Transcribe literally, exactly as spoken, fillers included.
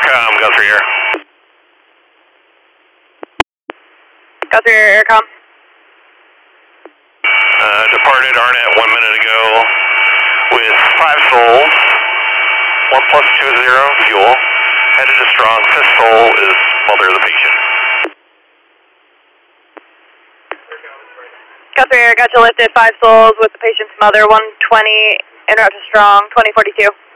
Aircom, go three air. Go three air, Aircom. Uh, departed ARNet one minute ago with five souls, one plus two zero fuel, headed to strong. Fifth soul is mother of the patient. Go three air, got you lifted, five souls with the patient's mother, one twenty, interrupt to strong, twenty forty-two.